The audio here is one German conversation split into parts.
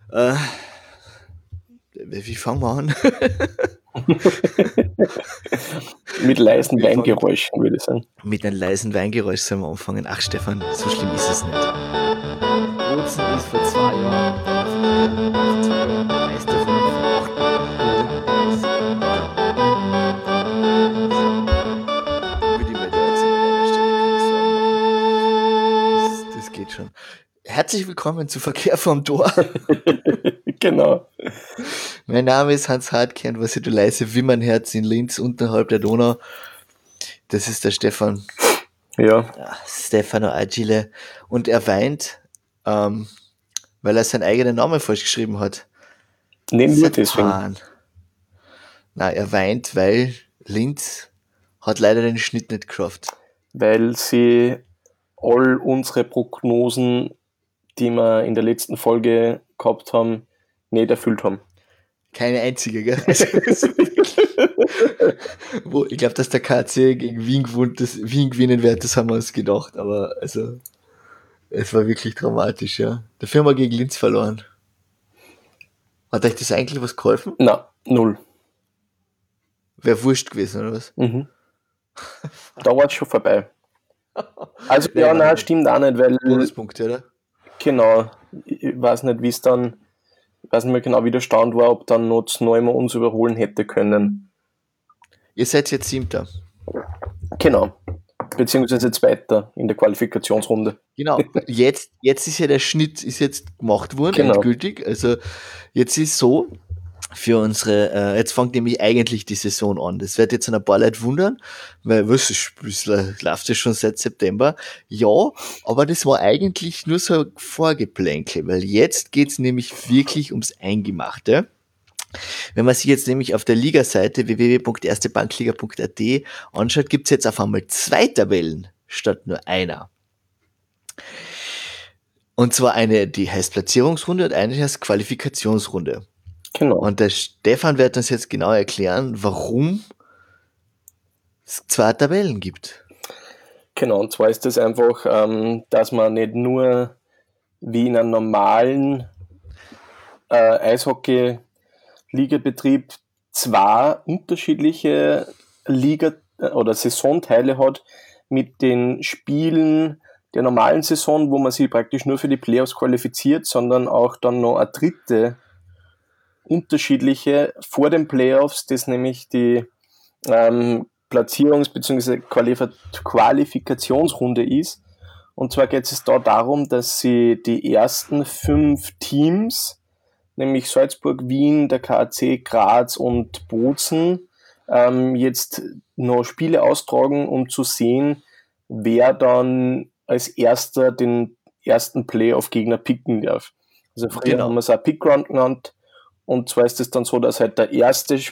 Äh, wie fangen wir an? Mit leisen Wir fangen- Weingeräuschen, würde ich sagen. Mit einem leisen Weingeräusch sollen wir anfangen. Ach, Stefan, so schlimm ist es nicht. Bozen ist vor 2 Jahren Meister von würde ich mir da jetzt an deiner Stelle keine Sorgen machen. Das geht schon. Herzlich willkommen zu Verkehr vom Tor. Genau. Mein Name ist Hans Hartkern, was du leise Wimmernherz in Linz unterhalb der Donau. Das ist der Stefan. Ja. Stefano Agile. Und er weint, weil er seinen eigenen Namen falsch geschrieben hat. Nicht nur deswegen. Sepan. Nein, er weint, weil Linz hat leider den Schnitt nicht geschafft. Weil sie all unsere Prognosen, die wir in der letzten Folge gehabt haben, nicht erfüllt haben. Keine einzige, gell? Ich glaube, dass der KC gegen Wien gewinnen wird, das haben wir uns gedacht, aber also es war wirklich dramatisch, ja. Dafür haben wir gegen Linz verloren. Hat euch das eigentlich was geholfen? Na, 0. Wäre wurscht gewesen, oder was? Mhm. Da war es schon vorbei. Also ja, nein, stimmt auch nicht, weil... Bonuspunkte, oder? Genau. Ich weiß nicht, wie es dann... Ich weiß nicht mehr genau, wie der Stand war, ob dann noch Neumann uns überholen hätte können. Ihr seid jetzt 7. Genau. Beziehungsweise Zweiter in der Qualifikationsrunde. Genau. Jetzt ist ja der Schnitt ist jetzt gemacht worden, endgültig. Also jetzt ist so, für unsere, jetzt fängt nämlich eigentlich die Saison an. Das wird jetzt ein paar Leute wundern, weil es läuft ja schon seit September. Ja, aber das war eigentlich nur so ein Vorgeplänkel, weil jetzt geht's nämlich wirklich ums Eingemachte. Wenn man sich jetzt nämlich auf der Liga-Seite www.erstebankliga.at anschaut, gibt's jetzt auf einmal 2 Tabellen statt nur einer. Und zwar eine, die heißt Platzierungsrunde und eine, die heißt Qualifikationsrunde. Genau. Und der Stefan wird uns jetzt genau erklären, warum es 2 Tabellen gibt. Genau, und zwar ist das einfach, dass man nicht nur wie in einem normalen Eishockey-Ligabetrieb 2 unterschiedliche Liga- oder Saisonteile hat mit den Spielen der normalen Saison, wo man sich praktisch nur für die Playoffs qualifiziert, sondern auch dann noch eine dritte unterschiedliche vor den Playoffs, das nämlich die Platzierungs- bzw. Qualifikationsrunde ist. Und zwar geht es da darum, dass sie die ersten 5 Teams, nämlich Salzburg, Wien, der KAC, Graz und Bozen, jetzt noch Spiele austragen, um zu sehen, wer dann als erster den ersten Playoff-Gegner picken darf. Also früher haben wir es auch Pickground genannt. Und zwar ist es dann so, dass halt das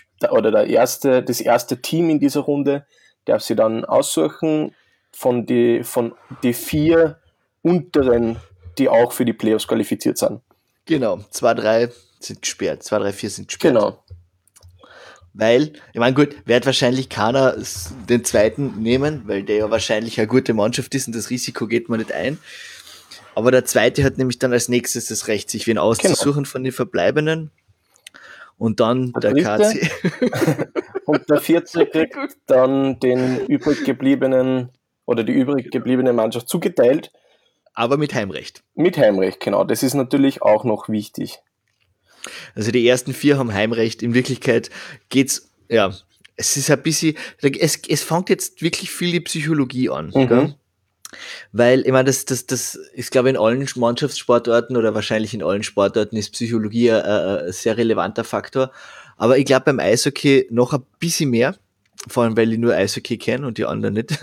erste Team in dieser Runde darf sie dann aussuchen von die 4 unteren, die auch für die Playoffs qualifiziert sind. Genau, 2, 3 sind gesperrt, 2, 3, 4 sind gesperrt. Genau. Weil, ich meine, gut, wird wahrscheinlich keiner den zweiten nehmen, weil der ja wahrscheinlich eine gute Mannschaft ist und das Risiko geht man nicht ein. Aber der zweite hat nämlich dann als nächstes das Recht, sich wen auszusuchen von den Verbleibenden. Und dann der KC. Und der vierte kriegt dann den übrig gebliebenen oder die übrig gebliebene Mannschaft zugeteilt. Aber mit Heimrecht. Mit Heimrecht, genau. Das ist natürlich auch noch wichtig. Also die ersten 4 haben Heimrecht. In Wirklichkeit geht's, ja, es ist ein bisschen, es fängt jetzt wirklich viel die Psychologie an. Gell? Weil, ich meine, das ist, glaube ich, in allen Mannschaftssportarten oder wahrscheinlich in allen Sportarten ist Psychologie ein sehr relevanter Faktor. Aber ich glaube beim Eishockey noch ein bisschen mehr, vor allem weil ich nur Eishockey kenne und die anderen nicht.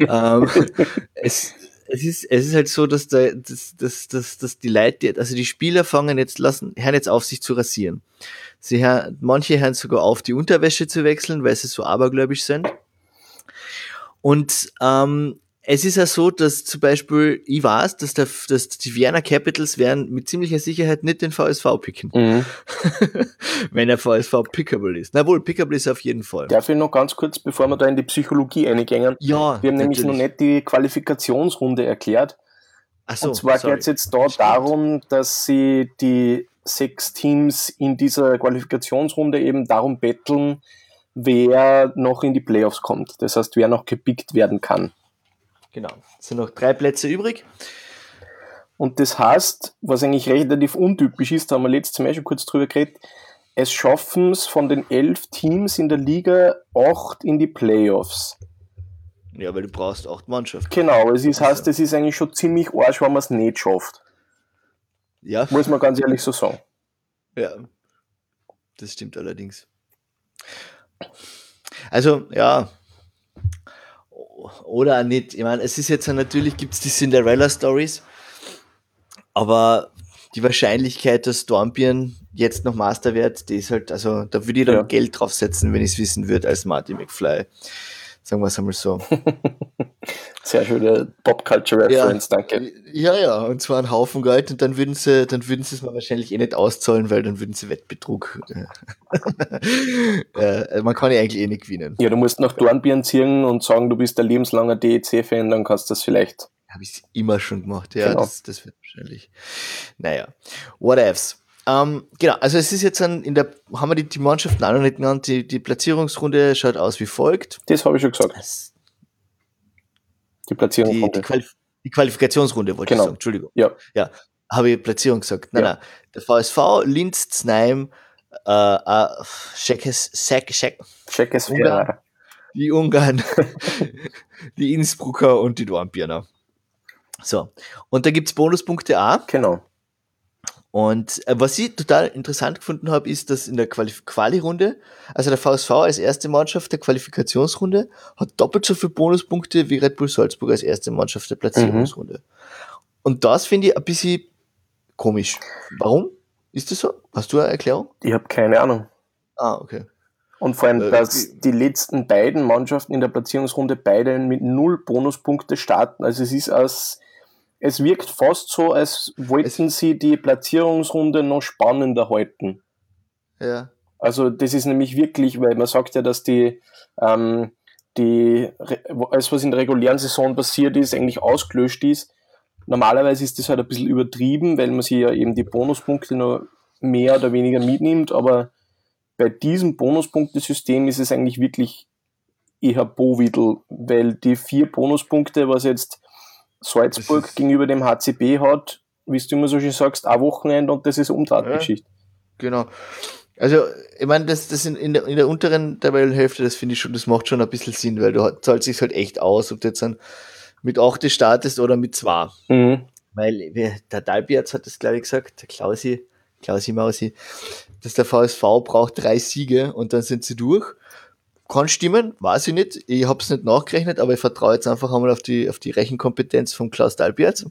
Es ist halt so, dass die Leute, also die Spieler hören jetzt auf, sich zu rasieren. Manche hören sogar auf, die Unterwäsche zu wechseln, weil sie so abergläubisch sind. Und es ist ja so, dass zum Beispiel, ich weiß, dass die Vienna Capitals werden mit ziemlicher Sicherheit nicht den VSV picken. Wenn der VSV pickable ist. Na wohl, pickable ist auf jeden Fall. Darf ich noch ganz kurz, bevor wir da in die Psychologie reingehen? Ja, wir haben nämlich noch nicht die Qualifikationsrunde erklärt. Ach so, und zwar geht es jetzt da darum, dass sie die 6 Teams in dieser Qualifikationsrunde eben darum betteln, wer noch in die Playoffs kommt. Das heißt, wer noch gepickt werden kann. Genau. Es sind noch 3 Plätze übrig. Und das heißt, was eigentlich relativ untypisch ist, da haben wir letztes Mal schon kurz drüber geredet, es schaffen es von den 11 Teams in der Liga 8 in die Playoffs. Ja, weil du brauchst 8 Mannschaften. Genau, es heißt, es ist eigentlich schon ziemlich arsch, wenn man es nicht schafft. Ja. Muss man ganz ehrlich so sagen. Ja, das stimmt allerdings. Also, ja. Oder nicht. Ich meine, es ist jetzt natürlich, gibt es die Cinderella-Stories, aber die Wahrscheinlichkeit, dass Dornbirn jetzt noch Master wird, die ist halt, also da würde ich dann Geld draufsetzen, wenn ich es wissen würde, als Marty McFly. Sagen wir es einmal so. Sehr schöne Pop-Culture-Reference, danke. Ja, und zwar einen Haufen Geld und dann würden sie es mal wahrscheinlich nicht auszahlen, weil dann würden sie Wettbetrug. Man kann ja eigentlich nicht gewinnen. Ja, du musst nach Dornbirn ziehen und sagen, du bist ein lebenslanger DEC-Fan, dann kannst du das vielleicht. Habe ich immer schon gemacht, ja, genau. Das wird wahrscheinlich. Naja, whatevs. Genau, also es ist jetzt haben wir die Mannschaften auch noch nicht genannt, die Platzierungsrunde schaut aus wie folgt. Das habe ich schon gesagt. Die Platzierungsrunde. Die Qualifikationsrunde wollte ich sagen, Entschuldigung. Ja, habe ich Platzierung gesagt. Nein. Der VSV, Linz, Znaim, Czechoslowakia, die Ungarn, die Innsbrucker und die Dornbirner. So, und da gibt es Bonuspunkte auch. Genau. Und was ich total interessant gefunden habe, ist, dass in der Quali-Runde, also der VSV als erste Mannschaft der Qualifikationsrunde, hat doppelt so viele Bonuspunkte wie Red Bull Salzburg als erste Mannschaft der Platzierungsrunde. Und das finde ich ein bisschen komisch. Warum? Ist das so? Hast du eine Erklärung? Ich habe keine Ahnung. Ah, okay. Und vor allem, dass die letzten beiden Mannschaften in der Platzierungsrunde beide mit 0 Bonuspunkte starten. Also es wirkt fast so, als wollten sie die Platzierungsrunde noch spannender halten. Ja. Also das ist nämlich wirklich, weil man sagt ja, dass alles, was in der regulären Saison passiert ist, eigentlich ausgelöscht ist. Normalerweise ist das halt ein bisschen übertrieben, weil man sich ja eben die Bonuspunkte noch mehr oder weniger mitnimmt, aber bei diesem Bonuspunktesystem ist es eigentlich wirklich eher Bovidel, weil die 4 Bonuspunkte, was jetzt Salzburg gegenüber dem HCB hat, wie du immer so schön sagst, ein Wochenende und das ist Umdrahtgeschichte. Ja, genau. Also, ich meine, das in der unteren Tabellenhälfte, das finde ich schon, das macht schon ein bisschen Sinn, weil du zahlst sich halt echt aus, ob du jetzt mit 8 startest oder mit 2. Weil der Dalbiaz hat das, glaube ich, gesagt, der Klausi Mausi, dass der VSV braucht 3 Siege und dann sind sie durch. Kann stimmen, weiß ich nicht. Ich habe es nicht nachgerechnet, aber ich vertraue jetzt einfach einmal auf die Rechenkompetenz von Klaus Dalbiaz.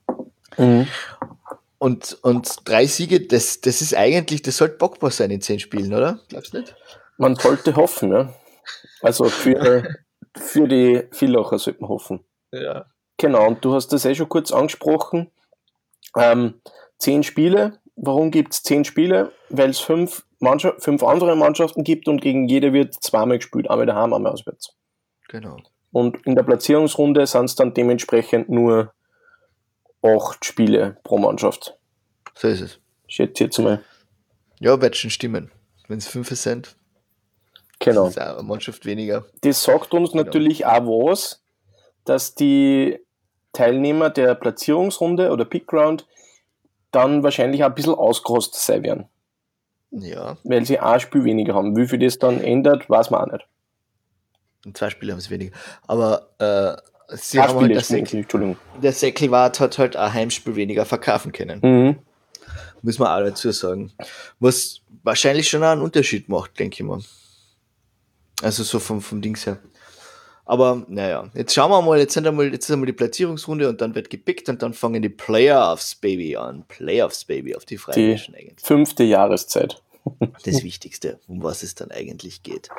Und 3 Siege, das ist eigentlich, das sollte bockbar sein in 10 Spielen, oder? Glaubst du nicht? Man sollte hoffen, ja. Also für die Villacher sollte man hoffen. Ja. Genau, und du hast das schon kurz angesprochen. 10 Spiele. Warum gibt es 10 Spiele? Weil es 5 andere Mannschaften gibt und gegen jede wird zweimal gespielt. Einmal daheim, einmal auswärts. Genau. Und in der Platzierungsrunde sind es dann dementsprechend nur 8 Spiele pro Mannschaft. So ist es. Schätze jetzt mal. Ja, wird schon stimmen. Wenn es 5 sind, genau. ist auch eine Mannschaft weniger. Das sagt uns natürlich auch was, dass die Teilnehmer der Platzierungsrunde oder Pickground dann wahrscheinlich auch ein bisschen ausgerostet sein werden. Ja. Weil sie ein Spiel weniger haben. Wie viel das dann ändert, weiß man auch nicht. Und 2 Spiele haben sie weniger. Aber sie haben halt der Säckelwart hat halt ein Heimspiel weniger verkaufen können. Muss man auch dazu sagen. Was wahrscheinlich schon auch einen Unterschied macht, denke ich mal. Also so vom Dings her. Aber naja, jetzt schauen wir mal, jetzt ist einmal die Platzierungsrunde und dann wird gepickt und dann fangen die Playoffs, Baby, an. Playoffs, Baby, auf die Freiburgischen eigentlich. 5. Jahreszeit. Das Wichtigste, um was es dann eigentlich geht.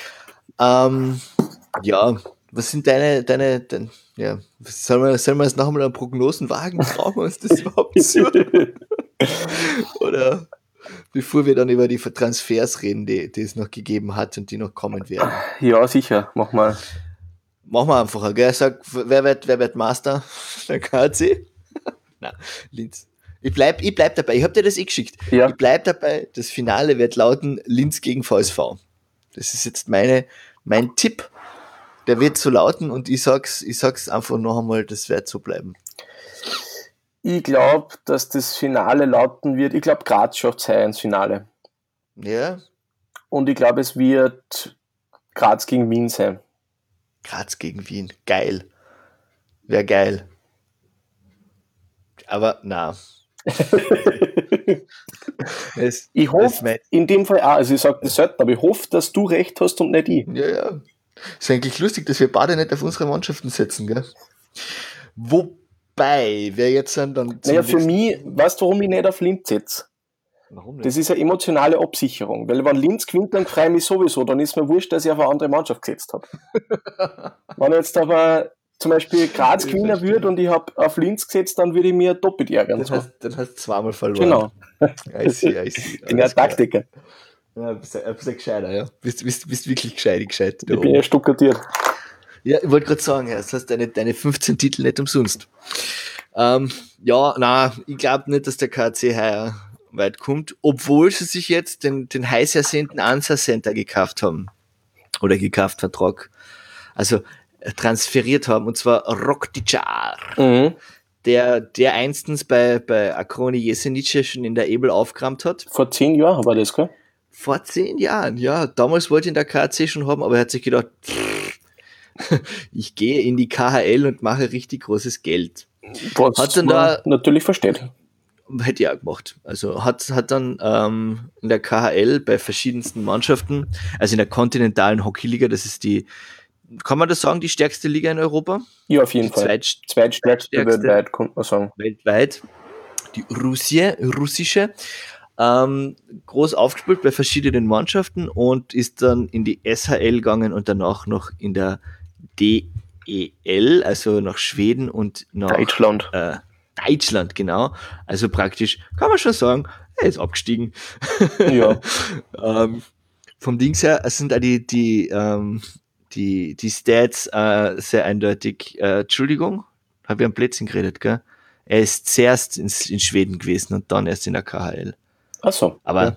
Ja, was sind deine ja, sollen wir jetzt noch einmal an Prognosen wagen? Brauchen wir uns das überhaupt so? Oder bevor wir dann über die Transfers reden, die es noch gegeben hat und die noch kommen werden. Ja, sicher, mach mal. Machen wir einfach, gell? Sag, wer wird Master? Der KC? Nein, Linz. Ich bleib dabei. Ich habe dir das geschickt. Ja. Ich bleib dabei. Das Finale wird lauten Linz gegen VSV. Das ist jetzt mein Tipp. Der wird so lauten und ich sag's einfach noch einmal, das wird so bleiben. Ich glaube, dass das Finale lauten wird. Ich glaube, Graz schafft es ins Finale. Ja. Und ich glaube, es wird Graz gegen Wien sein. Graz gegen Wien. Geil. Wäre geil. Aber na. Ich hoffe, in dem Fall auch, also ich sage das selten, aber ich hoffe, dass du recht hast und nicht ich. Ja. Ist eigentlich lustig, dass wir beide nicht auf unsere Mannschaften setzen, gell? Wobei, wer jetzt dann... Naja, für mich, weißt du, warum ich nicht auf Linz setze? Warum nicht? Das ist eine emotionale Absicherung, weil wenn Linz gewinnt, dann freue ich mich sowieso, dann ist mir wurscht, dass ich auf eine andere Mannschaft gesetzt habe. Wenn jetzt aber zum Beispiel Graz gewinnen würde und ich habe auf Linz gesetzt, dann würde ich mir doppelt ärgern. Dann hast du zweimal verloren. Genau. I see. Ich bin ja Taktiker. Ja, bist ein gescheiter, ja. Bist wirklich gescheit. Ich bin ja stuckatiert. Ja, ich wollte gerade sagen, das heißt deine 15 Titel nicht umsonst. Ich glaube nicht, dass der KAC heuer weit kommt, obwohl sie sich jetzt den heiß ersehnten Ansa Center gekauft haben. Oder Vertrag. Also transferiert haben, und zwar Roktičar. Mhm. Der einstens bei Akroni Jesenice schon in der Ebel aufgerammt hat. Vor 10 Jahren war das, gell? Vor 10 Jahren, ja. Damals wollte ihn der KAC schon haben, aber er hat sich gedacht, ich gehe in die KHL und mache richtig großes Geld. Was hat dann man da natürlich versteht. Hätte ich auch gemacht. Also hat dann in der KHL bei verschiedensten Mannschaften, also in der kontinentalen Hockeyliga, das ist die, kann man das sagen, die stärkste Liga in Europa? Ja, auf jeden Fall. Zweitstärkste weltweit, könnte man sagen. Weltweit. Die russische. Groß aufgespielt bei verschiedenen Mannschaften und ist dann in die SHL gegangen und danach noch in der DEL, also nach Schweden und nach Deutschland, genau. Also praktisch, kann man schon sagen, er ist abgestiegen. Ja. Vom Dings her, es sind auch die Stats sehr eindeutig. Entschuldigung, habe ich am Plätzchen geredet, gell? Er ist zuerst in Schweden gewesen und dann erst in der KHL. Ach so. Aber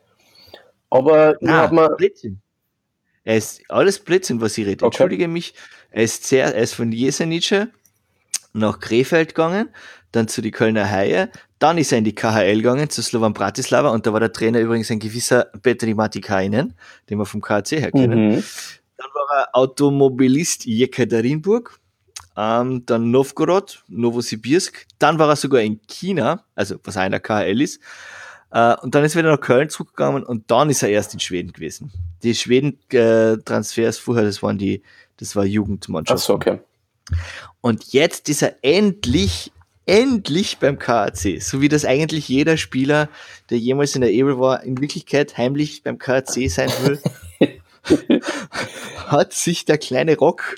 Blödsinn. Er ist alles Blödsinn, was ich rede. Okay. Entschuldige mich. Er ist von Jesenice nach Krefeld gegangen, dann zu die Kölner Haie, dann ist er in die KHL gegangen, zu Slovan Bratislava, und da war der Trainer übrigens ein gewisser Petri Matikainen, den wir vom KAC her kennen. Mhm. Dann war er Automobilist Jekaterinburg, dann Novgorod, Novosibirsk, dann war er sogar in China, also was auch in der KHL ist, und dann ist er wieder nach Köln zurückgegangen und dann ist er erst in Schweden gewesen. Die Schweden-Transfers vorher, das war Jugendmannschaft. Ach so, okay. Und jetzt ist er endlich beim KAC, so wie das eigentlich jeder Spieler, der jemals in der Ebel war, in Wirklichkeit heimlich beim KAC sein will, hat sich der kleine Rock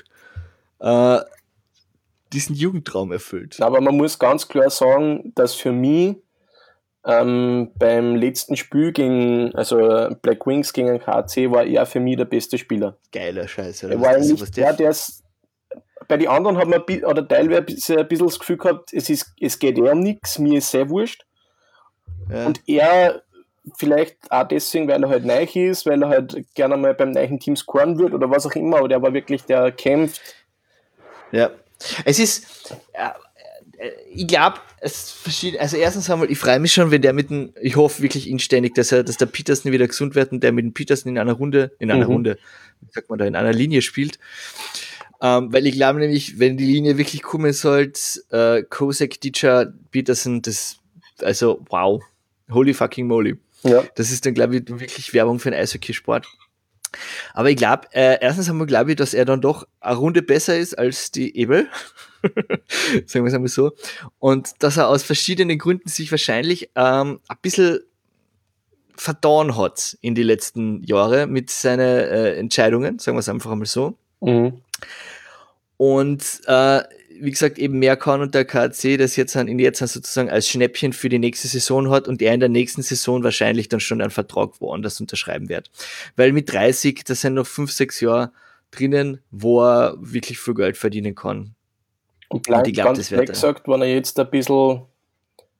diesen Jugendtraum erfüllt. Aber man muss ganz klar sagen, dass für mich beim letzten Spiel gegen, also Black Wings gegen den KAC, war er für mich der beste Spieler. Geiler Scheiße. Er war eigentlich der ist. Bei den anderen hat man oder teilweise ein bisschen das Gefühl gehabt, es geht um nichts, mir ist sehr wurscht. Ja. Und er vielleicht auch deswegen, weil er halt neu ist, weil er halt gerne mal beim neuen Team scoren wird oder was auch immer, aber der war wirklich, der kämpft. Ja, es ist, ich glaube, es verschieden. Also erstens einmal, ich freue mich schon, wenn der ich hoffe wirklich inständig, dass der Peterson wieder gesund wird und der mit dem Peterson in einer Runde, wie sagt man da, in einer Linie spielt. Weil ich glaube nämlich, wenn die Linie wirklich kommen sollte, Kosek, Ditscher, Peterson, also wow, holy fucking moly. Ja. Das ist dann, glaube ich, wirklich Werbung für einen Eishockeysport. Aber ich glaube, erstens einmal glaube ich, dass er dann doch eine Runde besser ist als die Ebel. Sagen wir es einmal so. Und dass er aus verschiedenen Gründen sich wahrscheinlich ein bisschen vertan hat in die letzten Jahre mit seinen Entscheidungen, sagen wir es einfach einmal so. Mhm. Und wie gesagt, eben mehr kann und der KAC das jetzt sozusagen als Schnäppchen für die nächste Saison hat und er in der nächsten Saison wahrscheinlich dann schon einen Vertrag woanders unterschreiben wird. Weil mit 30, das sind noch 5-6 Jahre drinnen, wo er wirklich viel Geld verdienen kann. Und ich glaube, das wird gesagt, wenn er jetzt ein bisschen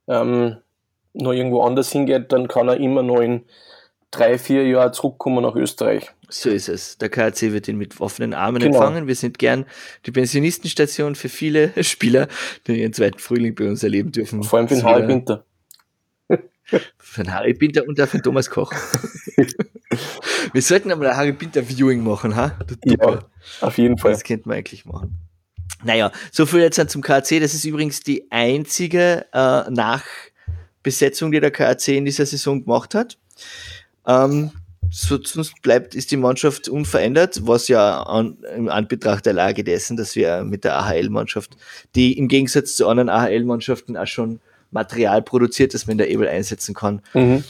noch irgendwo anders hingeht, dann kann er immer noch in 3-4 Jahren zurückkommen nach Österreich. So ist es. Der KAC wird ihn mit offenen Armen Genau. empfangen. Wir sind gern die Pensionistenstation für viele Spieler, die ihren zweiten Frühling bei uns erleben dürfen. Vor allem für den Harry Pinter. Für den Harry Pinter und auch für den Thomas Koch. Wir sollten aber ein Harry Pinter Viewing machen, ha? Ja, auf jeden Fall. Das könnten wir eigentlich machen. Naja, so viel jetzt zum KAC. Das ist übrigens die einzige Nachbesetzung, die der KAC in dieser Saison gemacht hat. Sonst ist die Mannschaft unverändert, was ja im Anbetracht der Lage dessen, dass wir mit der AHL-Mannschaft, die im Gegensatz zu anderen AHL-Mannschaften auch schon Material produziert, das man in der EBL einsetzen kann,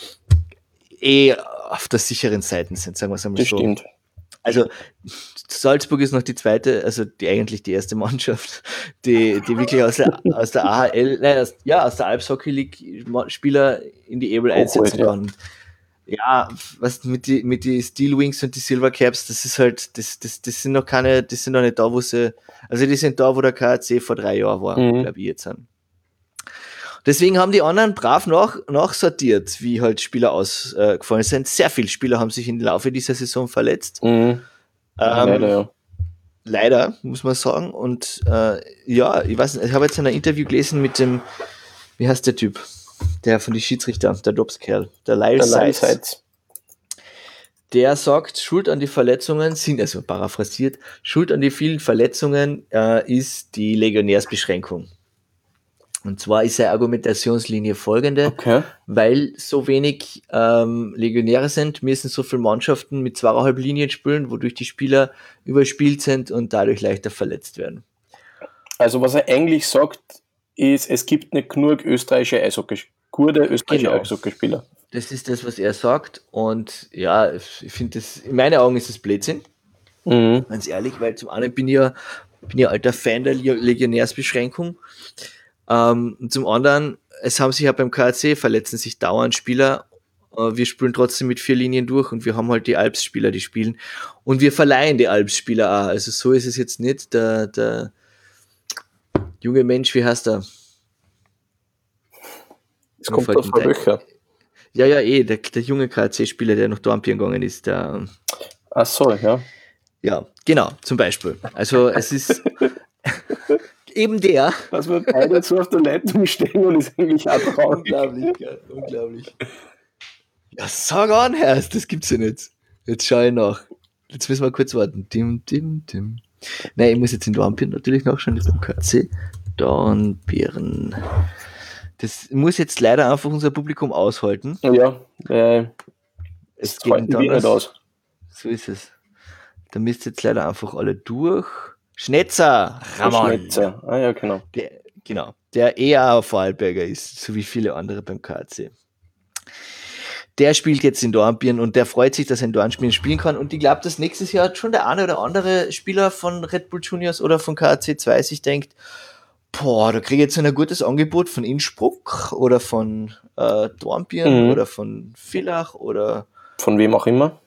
auf der sicheren Seite sind, sagen wir es einmal das so. Stimmt. Also Salzburg ist noch die zweite, also eigentlich die erste Mannschaft, die wirklich aus der AHL, aus der Alps Hockey League Spieler in die EBL einsetzen kann. Ja, was mit die Steel Wings und die Silver Caps, das ist halt, das sind noch keine, das sind noch nicht da, wo sie, also die sind da, wo der KAC vor 3 Jahren war, glaube ich jetzt an. Deswegen haben die anderen brav nachsortiert, wie halt Spieler ausgefallen sind. Sehr viele Spieler haben sich im Laufe dieser Saison verletzt. Leider, ja. Leider, muss man sagen. Und ja, ich weiß nicht, ich habe jetzt ein Interview gelesen mit dem, wie heißt der Typ? Der von den Schiedsrichter, der Dobskerl, der Lyle Seitz. Der sagt, Schuld an die Verletzungen sind, also paraphrasiert, Schuld an die vielen Verletzungen ist die Legionärsbeschränkung. Und zwar ist seine Argumentationslinie folgende, weil so wenig Legionäre sind, müssen so viele Mannschaften mit 2,5 Linien spielen, wodurch die Spieler überspielt sind und dadurch leichter verletzt werden. Also was er eigentlich sagt, ist, es gibt nicht genug österreichische Eishockeyspieler. Das ist das, was er sagt. Und ja, ich finde das, in meinen Augen ist das Blödsinn. Ganz ehrlich, weil zum einen bin ich ja alter Fan der Legionärsbeschränkung. Und zum anderen, es haben sich ja beim KAC verletzen sich dauernd Spieler. Wir spielen trotzdem mit 4 Linien durch und wir haben halt die Alps-Spieler, die spielen. Und wir verleihen die Alps-Spieler auch. Also so ist es jetzt nicht. Der junge Mensch, wie heißt er? Es kommt auf Frau Böcher. Ja, der junge KAC-Spieler, der nach Dornbirn gegangen ist. Ach so, ja. Ja, genau, zum Beispiel. Also es ist eben der. Dass wir beide so auf der Leitung stehen und ist eigentlich auch traurig. Unglaublich. Ja, sag an, Herr, das gibt's ja nicht. Jetzt schaue ich nach. Jetzt müssen wir kurz warten. Nein, ich muss jetzt in Dornbirn natürlich nachschauen, das ist am KAC. Dornbirn. Das muss jetzt leider einfach unser Publikum aushalten. Ja, es geht nicht aus. So ist es. Da müsst ihr jetzt leider einfach alle durch. Schnetzer, Ramon. Schnetzer, ja, genau. Der eher Vorarlberger ist, so wie viele andere beim KAC. Der spielt jetzt in Dornbirn und der freut sich, dass er in Dornbirn spielen kann. Und ich glaube, dass nächstes Jahr schon der eine oder andere Spieler von Red Bull Juniors oder von KAC 2 sich denkt, da kriege ich jetzt ein gutes Angebot von Innsbruck oder von Dornbirn oder von Villach oder von wem auch immer.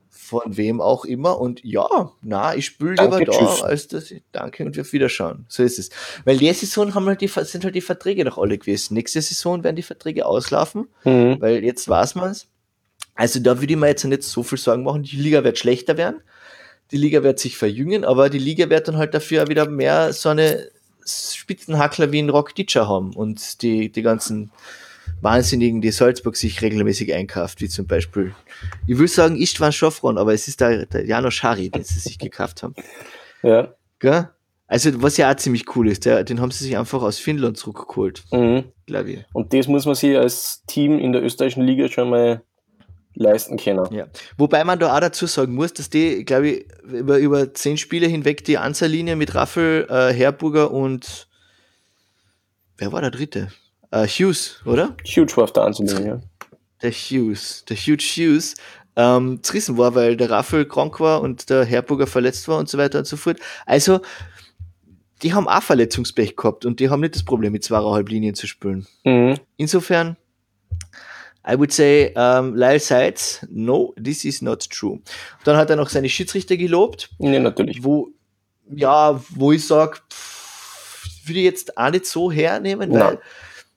Und ja, ich spiele lieber da, als dass ich danke und wir wieder schauen. So ist es. Weil die Saison sind halt die Verträge noch alle gewesen. Nächste Saison werden die Verträge auslaufen, weil jetzt weiß man es. Also da würde ich mir jetzt nicht so viel Sorgen machen. Die Liga wird schlechter werden, die Liga wird sich verjüngen, aber die Liga wird dann halt dafür wieder mehr so eine Spitzenhackler wie ein Rock Ditscher haben und die ganzen Wahnsinnigen, die Salzburg sich regelmäßig einkauft, wie zum Beispiel, ich will sagen Istvan Schofron, aber es ist der Janosch Schari, den sie sich gekauft haben. Ja. Gell? Also was ja auch ziemlich cool ist, den haben sie sich einfach aus Finnland zurückgeholt, glaube ich. Und das muss man sich als Team in der österreichischen Liga schon mal leisten können. Ja. Wobei man da auch dazu sagen muss, dass die, glaube ich, über 10 Spiele hinweg die Ansatzlinie mit Raffel, Herburger und wer war der dritte? Hughes, oder? Hughes war auf der Ansatzlinie, ja. Der Hughes zerrissen war, weil der Raffel krank war und der Herburger verletzt war und so weiter und so fort. Also, die haben auch Verletzungspech gehabt und die haben nicht das Problem, mit 2,5 Linien zu spielen. Insofern, I would say, Lyle Seitz, no, this is not true. Dann hat er noch seine Schiedsrichter gelobt. Ja, natürlich. Wo ich sage, würde ich jetzt auch nicht so hernehmen, weil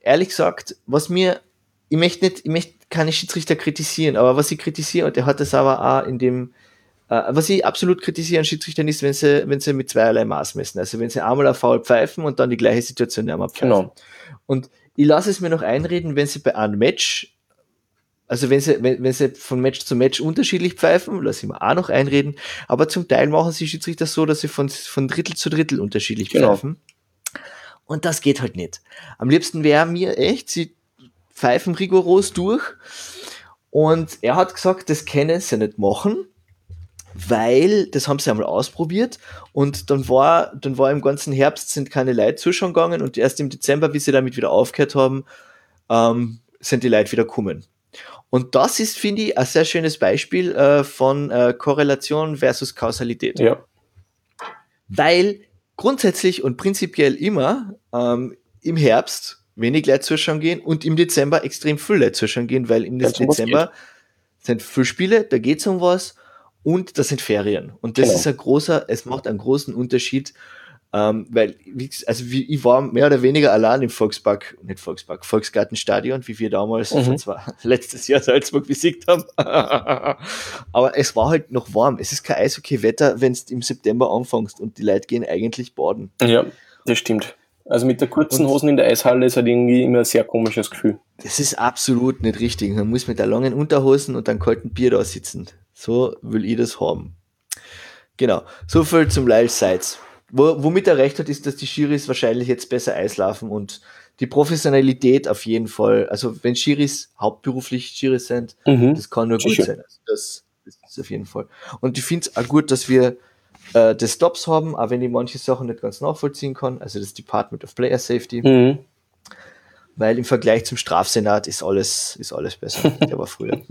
ehrlich gesagt, ich möchte keine Schiedsrichter kritisieren, aber was ich kritisiere, und der hat das aber auch was ich absolut kritisiere an Schiedsrichtern ist, wenn sie mit zweierlei Maß messen. Also wenn sie einmal auf Foul pfeifen und dann die gleiche Situation einmal pfeifen. Genau. Und ich lasse es mir noch einreden, wenn sie bei einem Match, also wenn sie von Match zu Match unterschiedlich pfeifen, lasse ich mir auch noch einreden, aber zum Teil machen sie Schiedsrichter so, dass sie von Drittel zu Drittel unterschiedlich pfeifen. Und das geht halt nicht. Am liebsten wäre mir echt, sie pfeifen rigoros durch. Und er hat gesagt, das können sie nicht machen, weil das haben sie einmal ausprobiert und dann war im ganzen Herbst sind keine Leute zuschauen gegangen und erst im Dezember, wie sie damit wieder aufgehört haben, sind die Leute wieder gekommen. Und das ist, finde ich, ein sehr schönes Beispiel von Korrelation versus Kausalität. Ja. Weil grundsätzlich und prinzipiell immer im Herbst wenig Leute zuschauen gehen und im Dezember extrem viel Leute zuschauen gehen, weil im Dezember sind viele Spiele, da geht es um was und das sind Ferien. Und das ist es macht einen großen Unterschied, weil, ich war mehr oder weniger allein im Volksgartenstadion, wie wir damals letztes Jahr Salzburg besiegt haben. Aber es war halt noch warm. Es ist kein Eishockey-Wetter, wenn es im September anfängst und die Leute gehen eigentlich baden. Ja, das stimmt. Also mit der kurzen Hosen in der Eishalle ist halt irgendwie immer ein sehr komisches Gefühl. Das ist absolut nicht richtig. Man muss mit der langen Unterhosen und einem kalten Bier da sitzen. So will ich das haben. Genau. So viel zum Lyle Seitz. Womit er recht hat, ist, dass die Schiris wahrscheinlich jetzt besser Eis laufen und die Professionalität auf jeden Fall, also wenn Schiris hauptberuflich Schiris sind, das kann nur gut sein. Also das ist auf jeden Fall. Und ich finde es auch gut, dass wir das Stops haben, auch wenn ich manche Sachen nicht ganz nachvollziehen kann, also das Department of Player Safety, weil im Vergleich zum Strafsenat ist alles besser. Der war früher.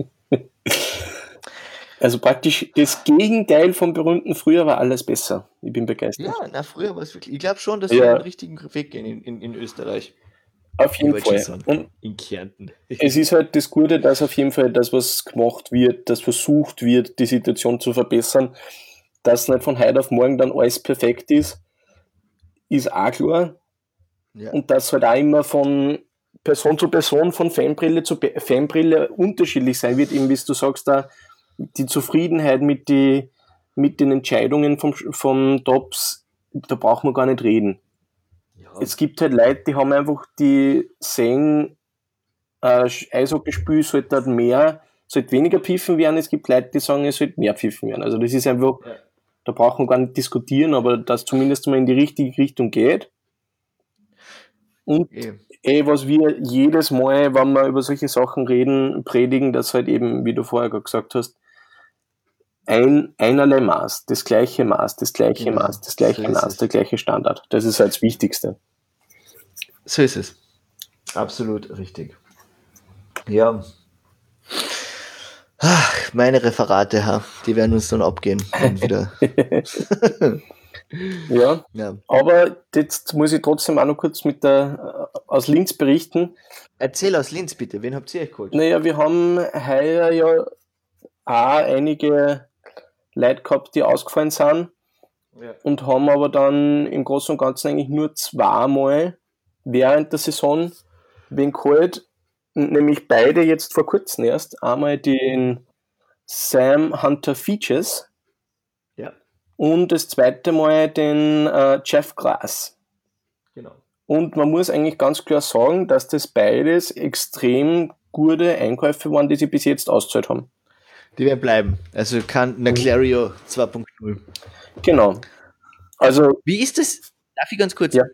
Also praktisch das Gegenteil vom berühmten früher war alles besser. Ich bin begeistert. Ja, früher war es wirklich. Ich glaube schon, dass wir den richtigen Weg gehen in Österreich. Auf jeden Fall. Und in Kärnten. Es ist halt das Gute, dass auf jeden Fall das, was gemacht wird, das versucht wird, die Situation zu verbessern, dass nicht von heute auf morgen dann alles perfekt ist auch klar. Ja. Und dass halt auch immer von Person zu Person, von Fanbrille zu Fanbrille unterschiedlich sein wird, eben wie du sagst, da die Zufriedenheit mit den Entscheidungen vom Tops, da braucht man gar nicht reden. Ja. Es gibt halt Leute, die haben einfach, die sehen, Eishockeyspiel sollte weniger pfiffen werden. Es gibt Leute, die sagen, es sollte mehr pfiffen werden. Also das ist einfach, da braucht man gar nicht diskutieren, aber dass zumindest mal in die richtige Richtung geht. Und was wir jedes Mal, wenn wir über solche Sachen reden, predigen, dass halt eben, wie du vorher gesagt hast, einerlei Maß, das gleiche Maß, das gleiche Maß, das gleiche Maß, der gleiche Standard. Das ist halt das Wichtigste. So ist es. Absolut richtig. Ja. Ach, meine Referate, die werden uns dann abgehen. Wieder. Ja, aber jetzt muss ich trotzdem auch noch kurz aus Linz berichten. Erzähl aus Linz bitte, wen habt ihr euch geholt? Naja, wir haben heuer ja auch einige Leute gehabt, die ausgefallen sind und haben aber dann im Großen und Ganzen eigentlich nur zweimal während der Saison wen geholt, nämlich beide jetzt vor kurzem erst. Einmal den Sam Hunter-Features und das zweite Mal den Jeff Glass. Genau. Und man muss eigentlich ganz klar sagen, dass das beides extrem gute Einkäufe waren, die sie bis jetzt ausgezahlt haben. Die werden bleiben. Also Naclario 2.0. Genau. Also, wie ist das? Darf ich ganz kurz? Ja.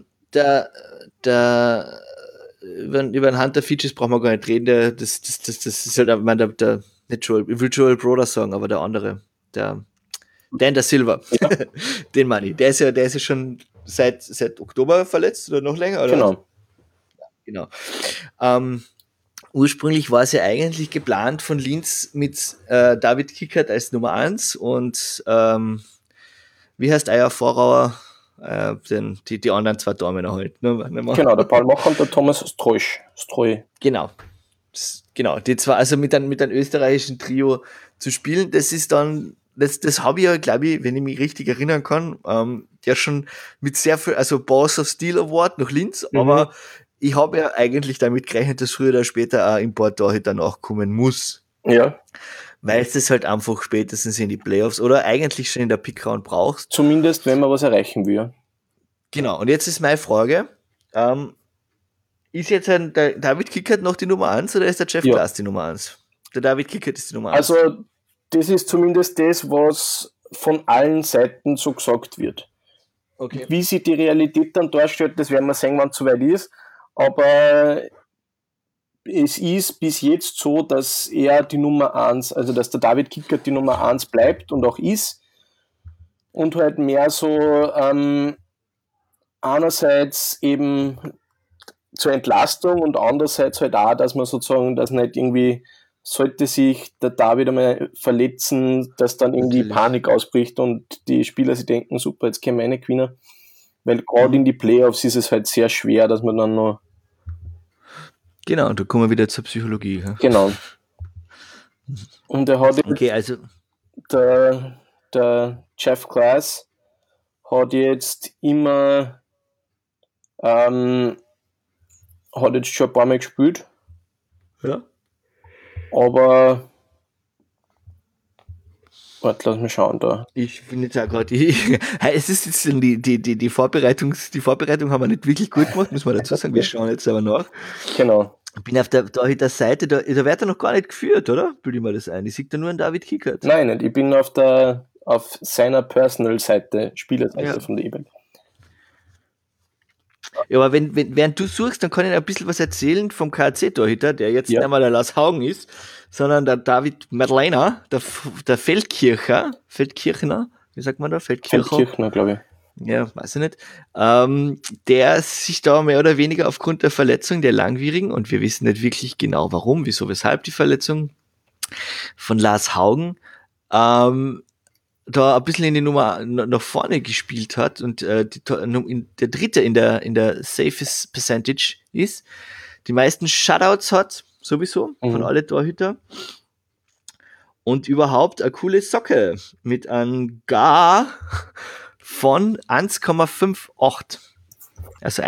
Über den Hunter Features brauchen wir gar nicht reden. Das ist halt, nicht Joel, ich will Joel Broder sagen, aber der andere, der Dan da Silva, den Manni, der ist ja schon seit Oktober verletzt oder noch länger, oder? Genau. Ursprünglich war es ja eigentlich geplant von Linz mit David Kickert als Nummer 1 und wie heißt euer Vorauer? Die anderen zwei Damen halt. Ne? Genau, der Paul Macher und der Thomas Streu. Genau, die zwei, also mit einem österreichischen Trio zu spielen, das ist dann, das habe ich ja, glaube ich, wenn ich mich richtig erinnern kann, ja schon mit sehr viel, also Boss of Steel Award nach Linz, aber ich habe ja eigentlich damit gerechnet, dass früher oder später ein Import-Torhüter nachkommen muss. Ja. Weil es das halt einfach spätestens in die Playoffs oder eigentlich schon in der Pick-Round brauchst. Zumindest, wenn man was erreichen will. Genau, und jetzt ist meine Frage, ist jetzt der David Kickert noch die Nummer 1 oder ist der Jeff Glass die Nummer 1? Der David Kickert ist die Nummer 1. Also, das ist zumindest das, was von allen Seiten so gesagt wird. Okay. Wie sich die Realität dann darstellt, das werden wir sehen, wann es soweit ist. Aber es ist bis jetzt so, dass er die Nummer 1, also dass der David Kickert die Nummer 1 bleibt und auch ist. Und halt mehr so einerseits eben zur Entlastung und andererseits halt auch, dass man sozusagen, dass nicht irgendwie, sollte sich der David einmal verletzen, dass dann irgendwie Panik ausbricht und die Spieler sich denken, super, jetzt können wir eine gewinnen. Weil gerade in die Playoffs ist es halt sehr schwer, dass man dann noch... Genau, da kommen wir wieder zur Psychologie. Ja? Genau. Und er hat also der Jeff Glass hat jetzt immer hat jetzt schon ein paar Mal gespielt. Ja. Aber warte, lass mich schauen da. Ich bin jetzt auch gerade, es ist jetzt die Vorbereitung haben wir nicht wirklich gut gemacht, muss man dazu sagen, wir schauen jetzt aber nach. Genau. Ich bin auf der Seite, da wird er noch gar nicht geführt, oder? Bilde ich mir das ein. Ich sehe da nur einen David Kickert. Nein, nicht. Ich bin auf seiner Personal-Seite, Spielerseite von der eBay. Ja, aber während du suchst, dann kann ich ein bisschen was erzählen vom KAC-Torhüter, der jetzt nicht mal der Lars Haugen ist, sondern der David Madlener, der Feldkirchner, wie sagt man da? Feldkirchner, glaube ich. Ja, weiß ich nicht. Der sich da mehr oder weniger aufgrund der Verletzung, der langwierigen, und wir wissen nicht wirklich genau warum, wieso, weshalb die Verletzung von Lars Haugen, da ein bisschen in die Nummer nach vorne gespielt hat und der Dritte in der Safest Percentage ist, die meisten Shutouts hat, sowieso, von alle Torhüter. Und überhaupt eine coole Socke mit einem GAR von 1,58. Also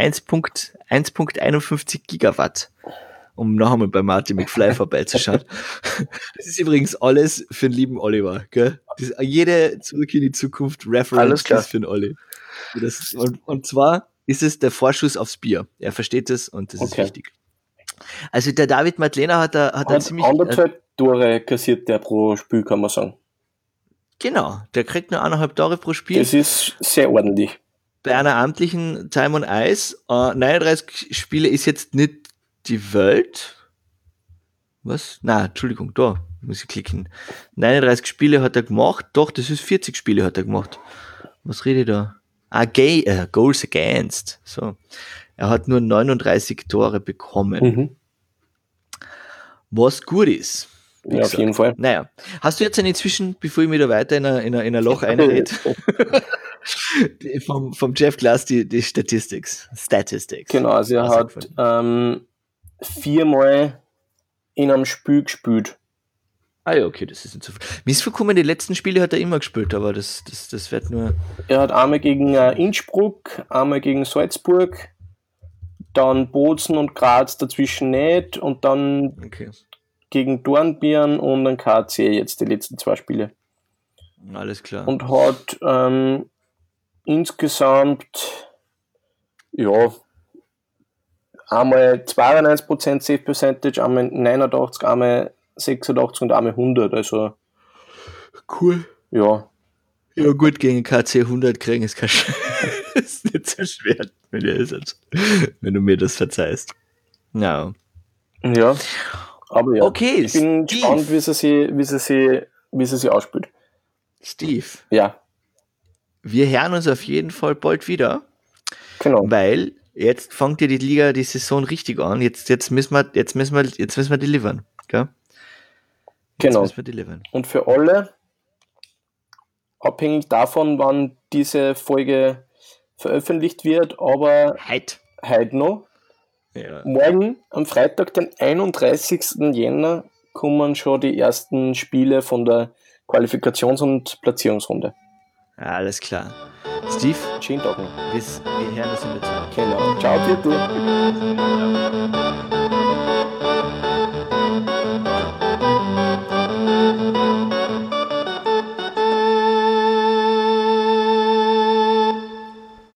1,51 Gigawatt. Um noch einmal bei Martin McFly vorbeizuschauen. Das ist übrigens alles für den lieben Oliver, gell? Jede Zurück in die Zukunft Reference ist für den Olli. Und zwar ist es der Vorschuss aufs Bier. Er versteht das und das ist wichtig. Also der David Madlener hat ziemlich... 1,5 Tore kassiert der pro Spiel, kann man sagen. Genau, der kriegt nur 1,5 Tore pro Spiel. Das ist sehr ordentlich. Bei einer amtlichen Time on Ice, 39 Spiele ist jetzt nicht die Welt. Was? Na, Entschuldigung, da muss ich klicken. 39 Spiele hat er gemacht. Doch, das ist 40 Spiele hat er gemacht. Was rede ich da? Goals against. So. Er hat nur 39 Tore bekommen. Was gut ist. Ja, auf jeden Fall. Naja, hast du jetzt inzwischen, bevor ich mir da weiter in ein Loch einrede, vom Jeff Glass die Statistics. Genau, also er hat 4-mal in einem Spiel gespielt. Ah ja, okay, das ist nicht so viel. Mir ist vorgekommen, die letzten Spiele hat er immer gespielt, aber das wird nur... Er hat einmal gegen Innsbruck, einmal gegen Salzburg, dann Bozen und Graz dazwischen nicht und dann gegen Dornbirn und den KAC jetzt die letzten 2 Spiele. Alles klar. Und hat insgesamt einmal 92% Safe Percentage, einmal 89, einmal 86 und einmal 100, also cool. Ja. Ja gut, gegen KC 100 kriegen ist ist nicht so schwer, wenn du mir das verzeihst. Ja. Ja. Aber ja, okay, ich bin gespannt, wie sie sich ausspielt. Steve. Ja. Wir hören uns auf jeden Fall bald wieder. Genau. Weil jetzt fängt ja die Liga, die Saison richtig an. Jetzt müssen wir delivern. Gell? Genau. Und für alle, abhängig davon, wann diese Folge veröffentlicht wird, aber heute noch. Ja. Morgen, am Freitag, den 31. Jänner, kommen schon die ersten Spiele von der Qualifikations- und Platzierungsrunde. Alles klar. Steve, schönen Tag noch. wir hören uns in der Zeit. Genau. Ciao, Titel.